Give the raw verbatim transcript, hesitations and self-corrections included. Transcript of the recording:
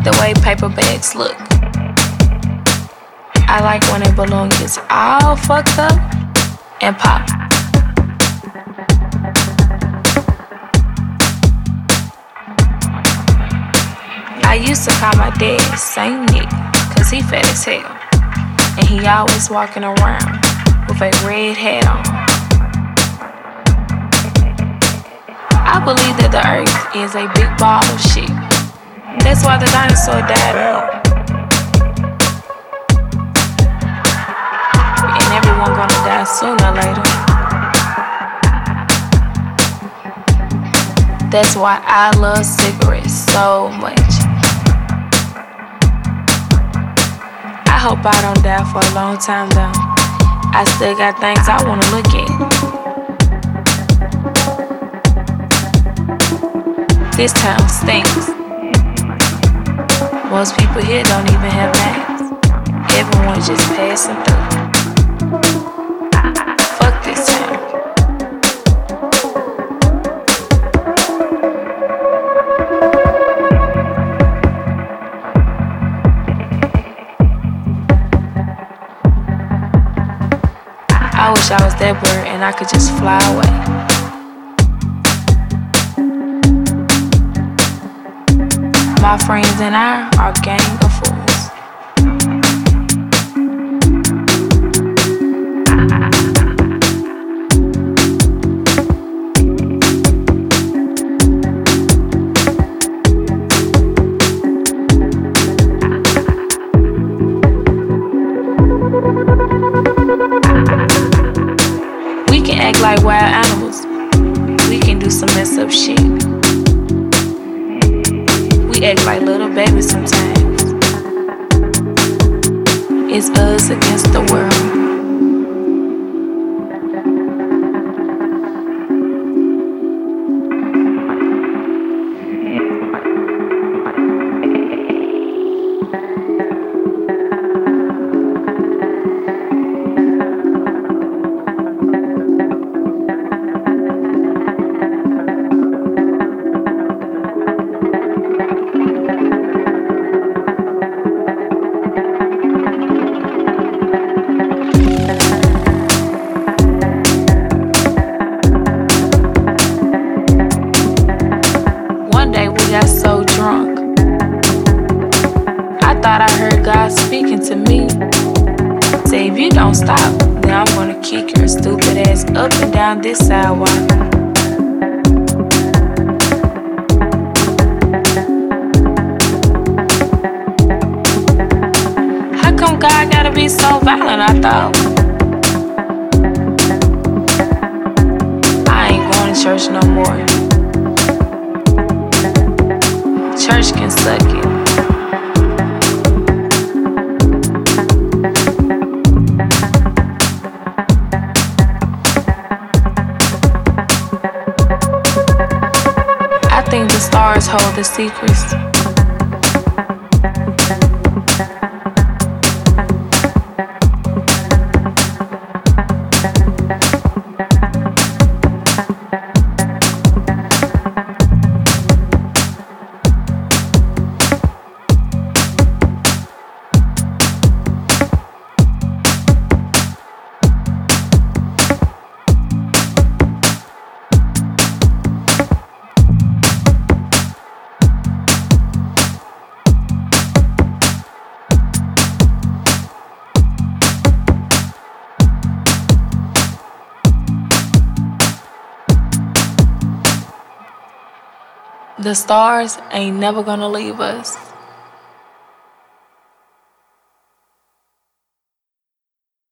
the way paper bags look. I like when a balloon gets all fucked up and pop. I used to call my dad Saint Nick, cause he fat as hell. And he always walking around with a red hat on. I believe that the earth is a big ball of shit. That's why the dinosaur died out. And everyone gonna die sooner or later. That's why I love cigarettes so much. I hope I don't die for a long time though. I still got things I wanna look at. This town stinks. Most people here don't even have names. Everyone's just passing through. Fuck this town. I wish I was that bird and I could just fly away. My friends and I are a gang of fools. We can act like wild animals. We can do some messed up shit. We act like little babies sometimes. It's us against the world. Got so drunk, I thought I heard God speaking to me. Say, if you don't stop, then I'm gonna kick your stupid ass up and down this sidewalk. How come God gotta be so violent, I thought? I ain't going to church no more. Church can suck it. I think the stars hold the secrets. The stars ain't never gonna leave us.